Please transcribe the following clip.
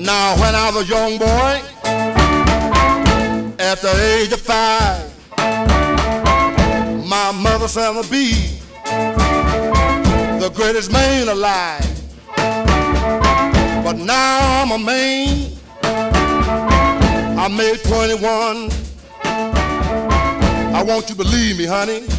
Now when I was a young boy, at the age of 5, my mother said I'd be the greatest man alive. But now I'm a man, I made 21. I want you to believe me, honey.